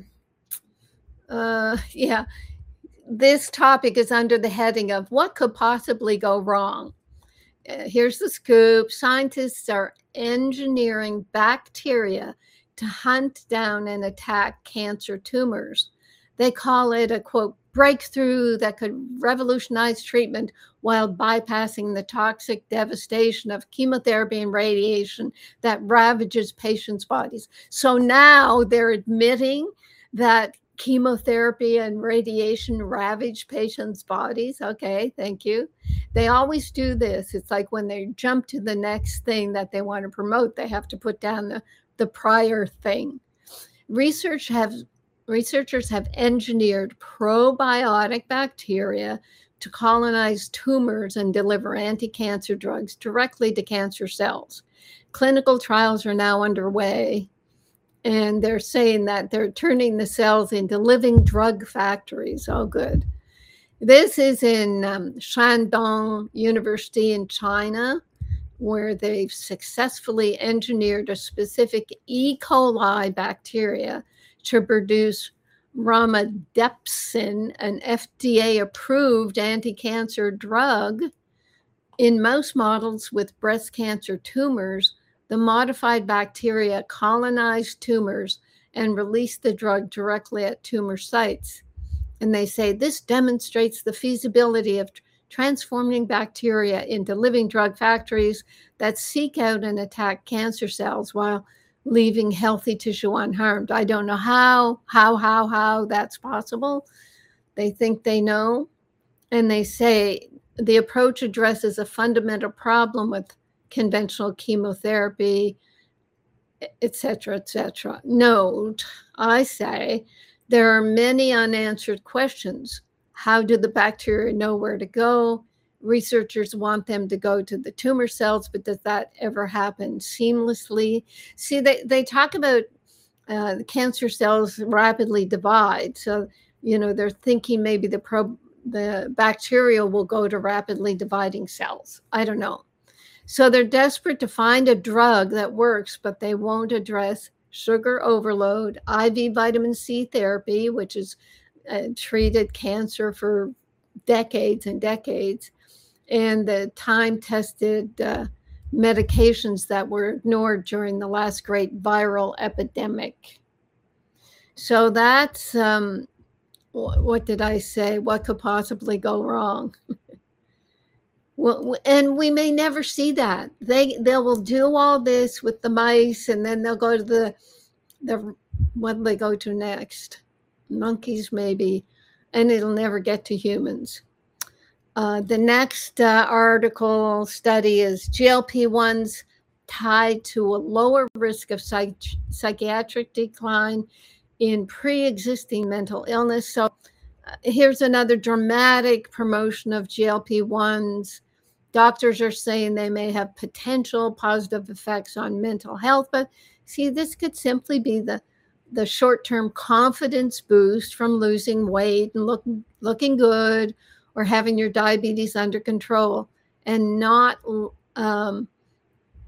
uh, yeah, this topic is under the heading of what could possibly go wrong. Uh, here's the scoop. Scientists are engineering bacteria to hunt down and attack cancer tumors. They call it a, quote, breakthrough that could revolutionize treatment while bypassing the toxic devastation of chemotherapy and radiation that ravages patients' bodies. So now they're admitting that chemotherapy and radiation ravage patients' bodies. Okay, thank you. They always do this. It's like when they jump to the next thing that they want to promote, they have to put down the, the prior thing. Research have Researchers have engineered probiotic bacteria to colonize tumors and deliver anti-cancer drugs directly to cancer cells. Clinical trials are now underway, and they're saying that they're turning the cells into living drug factories. Oh, good. This is in um, Shandong University in China, where they've successfully engineered a specific E. coli bacteria to produce romidepsin, an F D A-approved anti-cancer drug. In mouse models with breast cancer tumors, the modified bacteria colonize tumors and release the drug directly at tumor sites. And they say this demonstrates the feasibility of transforming bacteria into living drug factories that seek out and attack cancer cells while leaving healthy tissue unharmed. I don't know how, how, how, how that's possible. They think they know. And they say the approach addresses a fundamental problem with conventional chemotherapy, et cetera, et cetera. Note, I say, there are many unanswered questions. How do the bacteria know where to go? Researchers want them to go to the tumor cells, but does that ever happen seamlessly? See, they, they talk about uh, the cancer cells rapidly divide. So, you know, they're thinking maybe the, pro the bacteria will go to rapidly dividing cells. I don't know. So they're desperate to find a drug that works, but they won't address sugar overload, I V vitamin C therapy, which has uh, treated cancer for decades and decades, and the time-tested uh, medications that were ignored during the last great viral epidemic. So that's, um, what did I say? What could possibly go wrong? Well, and we may never see that. They they will do all this with the mice, and then they'll go to the, the what do they go to next? Monkeys, maybe, and it'll never get to humans. Uh, the next uh, article study is G L P ones tied to a lower risk of psych psychiatric decline in pre-existing mental illness. So uh, here's another dramatic promotion of G L P ones. Doctors are saying they may have potential positive effects on mental health, but see, this could simply be the, the short-term confidence boost from losing weight and look, looking good, or having your diabetes under control, and not um,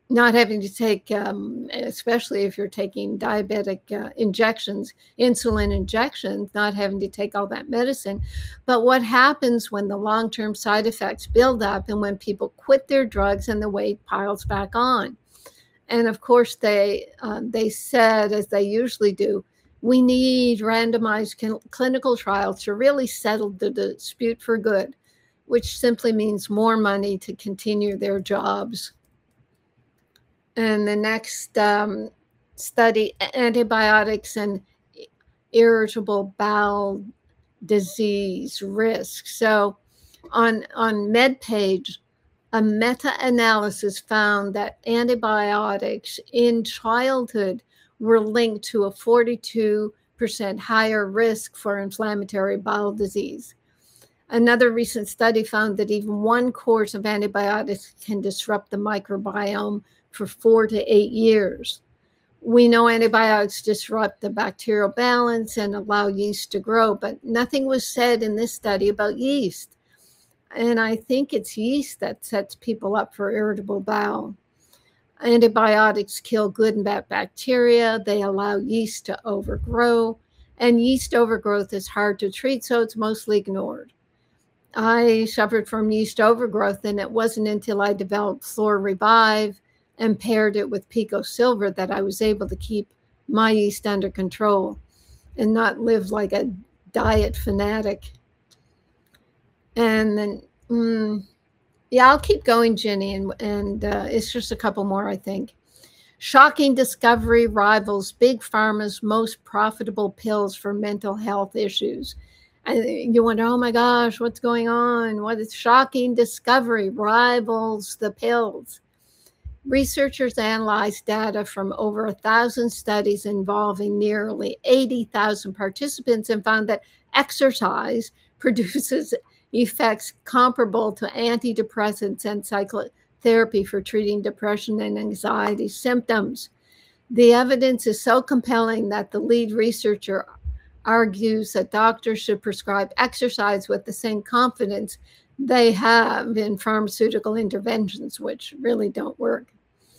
not having to take, um, especially if you're taking diabetic uh, injections, insulin injections, not having to take all that medicine. But what happens when the long-term side effects build up and when people quit their drugs and the weight piles back on? And of course, they um, they said, as they usually do, we need randomized cl- clinical trials to really settle the dispute for good, which simply means more money to continue their jobs. And the next um, study, antibiotics and irritable bowel disease risk. So on, on MedPage, a meta-analysis found that antibiotics in childhood were linked to a forty-two percent higher risk for inflammatory bowel disease. Another recent study found that even one course of antibiotics can disrupt the microbiome for four to eight years. We know antibiotics disrupt the bacterial balance and allow yeast to grow, but nothing was said in this study about yeast. And I think it's yeast that sets people up for irritable bowel. Antibiotics kill good and bad bacteria. They allow yeast to overgrow, and yeast overgrowth is hard to treat, so it's mostly ignored. I suffered from yeast overgrowth, and it wasn't until I developed Flora Revive and paired it with Pico Silver that I was able to keep my yeast under control and not live like a diet fanatic. And then, mm, yeah, I'll keep going, Jenny, and, and uh, it's just a couple more, I think. Shocking discovery rivals Big Pharma's most profitable pills for mental health issues. And you wonder, oh my gosh, what's going on? What is shocking discovery rivals the pills? Researchers analyzed data from over a thousand studies involving nearly eighty thousand participants and found that exercise produces effects comparable to antidepressants and psychotherapy for treating depression and anxiety symptoms. The evidence is so compelling that the lead researcher argues that doctors should prescribe exercise with the same confidence they have in pharmaceutical interventions, which really don't work.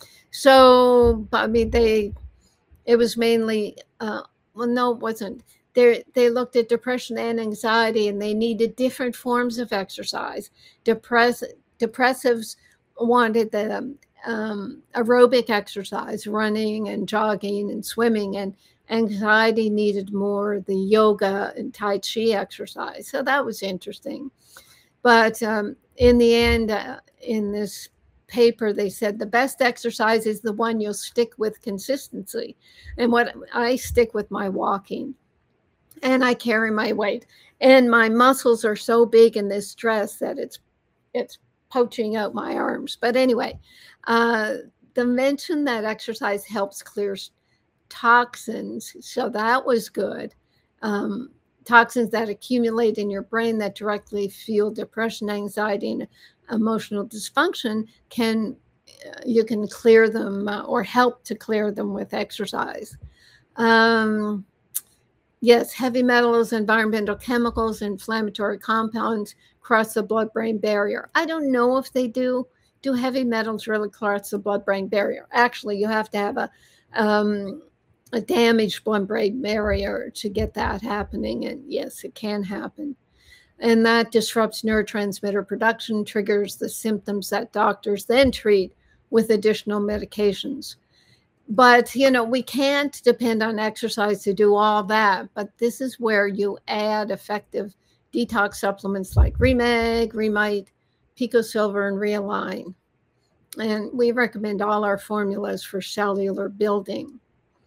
So, I mean, they, it was mainly, uh, well, no, it wasn't. They, they looked at depression and anxiety, and they needed different forms of exercise. Depress, depressives wanted the um, um, aerobic exercise, running and jogging and swimming, and anxiety needed more the yoga and Tai Chi exercise. So that was interesting. But um, in the end, uh, in this paper, they said the best exercise is the one you'll stick with consistency. And what I stick with my walking, and I carry my weight, and my muscles are so big in this dress that it's it's poaching out my arms. But anyway, uh, the mention that exercise helps clear toxins, so that was good. Um, toxins that accumulate in your brain that directly fuel depression, anxiety, and emotional dysfunction, can uh, you can clear them uh, or help to clear them with exercise. Um, yes, heavy metals, environmental chemicals, inflammatory compounds cross the blood-brain barrier. I don't know if they do. Do heavy metals really cross the blood-brain barrier? Actually, you have to have a um, a damaged blood-brain barrier to get that happening. And yes, it can happen. And that disrupts neurotransmitter production, triggers the symptoms that doctors then treat with additional medications. But, you know, we can't depend on exercise to do all that. But this is where you add effective detox supplements like Remeg, Remite, Pico Silver, and Realign. And we recommend all our formulas for cellular building.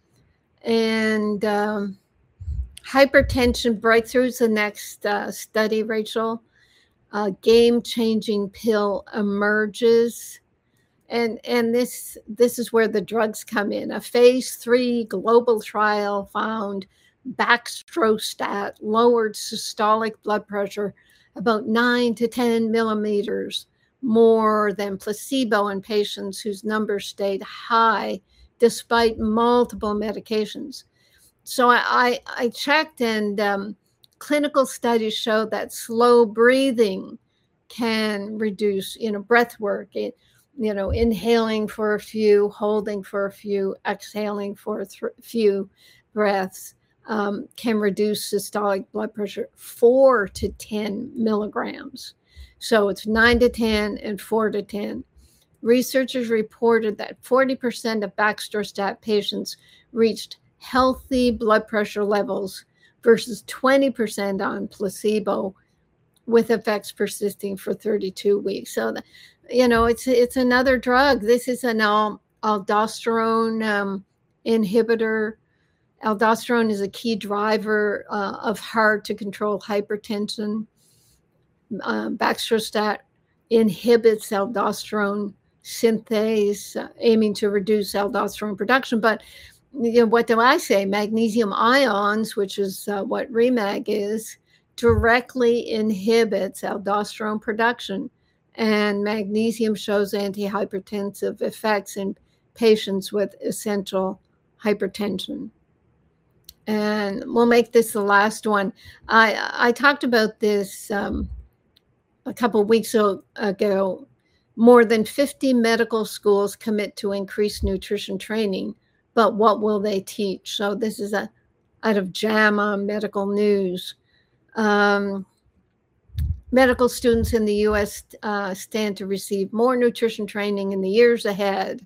And um, hypertension breakthroughs, the next uh, study, Rachel. A game-changing pill emerges. And, and this, this is where the drugs come in. A phase three global trial found Baxdrostat lowered systolic blood pressure about nine to ten millimeters more than placebo in patients whose numbers stayed high despite multiple medications. So I, I checked, and um, clinical studies show that slow breathing can reduce, you know, breath work. It, you know, inhaling for a few, holding for a few, exhaling for a th- few breaths um, can reduce systolic blood pressure four to ten milligrams. So it's nine to ten and four to ten. Researchers reported that forty percent of baxdrostat patients reached healthy blood pressure levels versus twenty percent on placebo, with effects persisting for thirty-two weeks. So, you know, it's it's another drug. This is an aldosterone um, inhibitor. Aldosterone is a key driver uh, of hard to control hypertension. Uh, baxdrostat inhibits aldosterone synthase, uh, aiming to reduce aldosterone production. But you know, what do I say? Magnesium ions, which is uh, what Remag is, directly inhibits aldosterone production. And magnesium shows antihypertensive effects in patients with essential hypertension. And we'll make this the last one. I, I talked about this um, a couple of weeks ago. More than fifty medical schools commit to increase nutrition training, but what will they teach? So this is a out of JAMA Medical News. Um, medical students in the U S uh, stand to receive more nutrition training in the years ahead.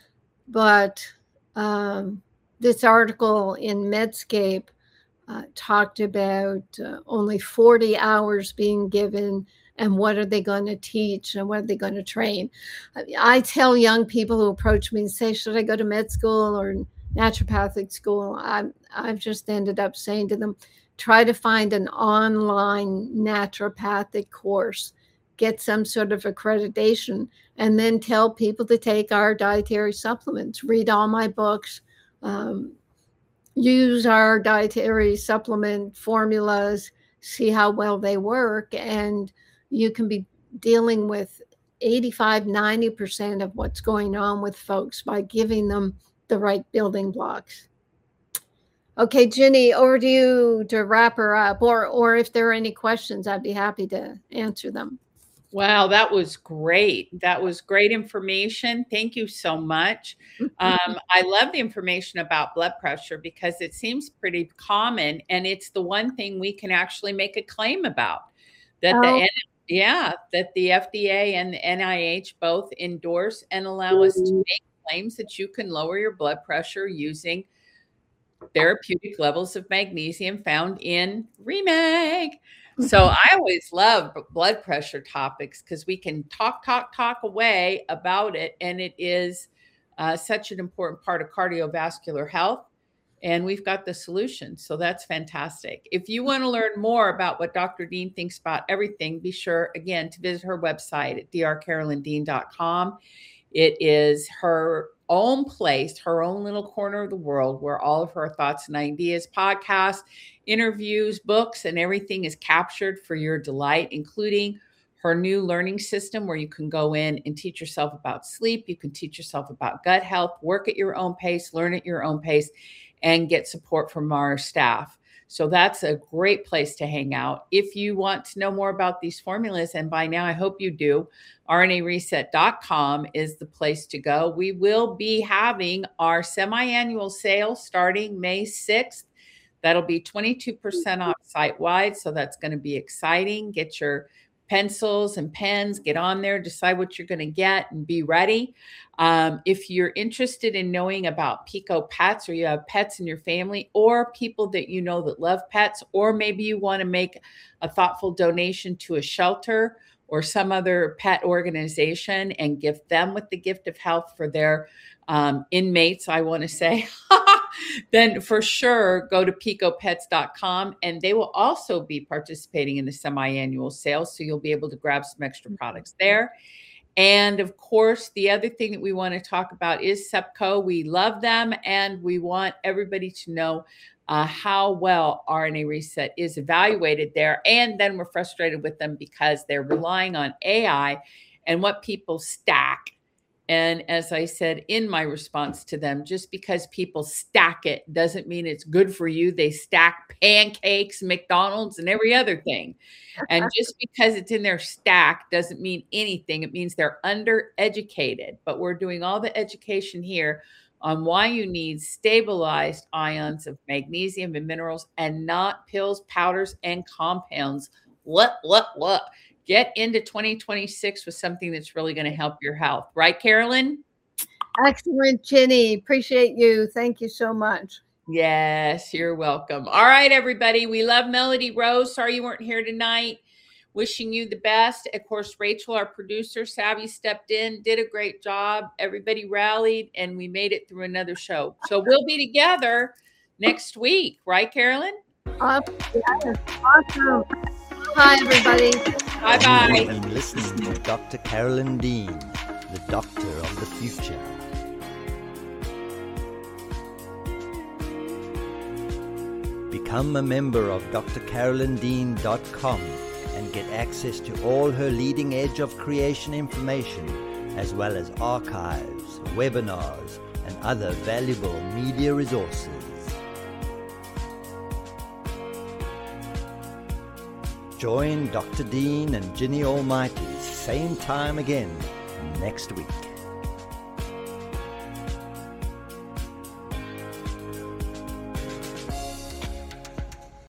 But um, this article in Medscape uh, talked about uh, only forty hours being given, and what are they going to teach and what are they going to train? I tell young people who approach me and say, should I go to med school or naturopathic school? I'm, I've just ended up saying to them, try to find an online naturopathic course, get some sort of accreditation, and then tell people to take our dietary supplements, read all my books, um, use our dietary supplement formulas, see how well they work, and you can be dealing with eighty-five, ninety percent of what's going on with folks by giving them the right building blocks. Okay, Ginny, over to you to wrap her up, or, or if there are any questions, I'd be happy to answer them. Wow, that was great. That was great information. Thank you so much. Um, I love the information about blood pressure because it seems pretty common, and it's the one thing we can actually make a claim about. That Oh. the yeah, that the F D A and the N I H both endorse and allow us to make claims that you can lower your blood pressure using therapeutic levels of magnesium found in Remag. So I always love blood pressure topics because we can talk, talk, talk away about it. And it is uh, such an important part of cardiovascular health. And we've got the solution. So that's fantastic. If you want to learn more about what Doctor Dean thinks about everything, be sure, again, to visit her website at d r carolyn dean dot com. It is her own place, her own little corner of the world where all of her thoughts and ideas, podcasts, interviews, books, and everything is captured for your delight, including her new learning system where you can go in and teach yourself about sleep. You can teach yourself about gut health, work at your own pace, learn at your own pace, and get support from our staff. So that's a great place to hang out. If you want to know more about these formulas, and by now I hope you do, R N A reset dot com is the place to go. We will be having our semi-annual sale starting May sixth. That'll be twenty-two percent off site-wide, so that's going to be exciting. Get your pencils and pens, get on there, decide what you're going to get, and be ready. Um, if you're interested in knowing about Pico Pets, or you have pets in your family, or people that you know that love pets, or maybe you want to make a thoughtful donation to a shelter or some other pet organization and gift them with the gift of health for their um, inmates, I want to say, then for sure go to pico pets dot com, and they will also be participating in the semi-annual sale. So you'll be able to grab some extra products there. And of course, the other thing that we want to talk about is SEPCO. We love them, and we want everybody to know uh, how well R N A Reset is evaluated there. And then we're frustrated with them because they're relying on A I and what people stack And as I said in my response to them, just because people stack it doesn't mean it's good for you. They stack pancakes, McDonald's, and every other thing. And just because it's in their stack doesn't mean anything. It means they're undereducated. But we're doing all the education here on why you need stabilized ions of magnesium and minerals and not pills, powders, and compounds. What, what, what? Get into twenty twenty-six with something that's really going to help your health. Right, Carolyn? Excellent, Ginny. Appreciate you. Thank you so much. Yes, you're welcome. All right, everybody. We love Melody Rose. Sorry you weren't here tonight. Wishing you the best. Of course, Rachel, our producer, Savvy, stepped in, did a great job. Everybody rallied, and we made it through another show. So we'll be together next week. Right, Carolyn? Awesome. Awesome. Hi, everybody. Bye-bye. And listening to Doctor Carolyn Dean, the doctor of the future. Become a member of D R carolyn dean dot com and get access to all her leading edge of creation information, as well as archives, webinars, and other valuable media resources. Join Doctor Dean and Ginny Almighty same time again next week.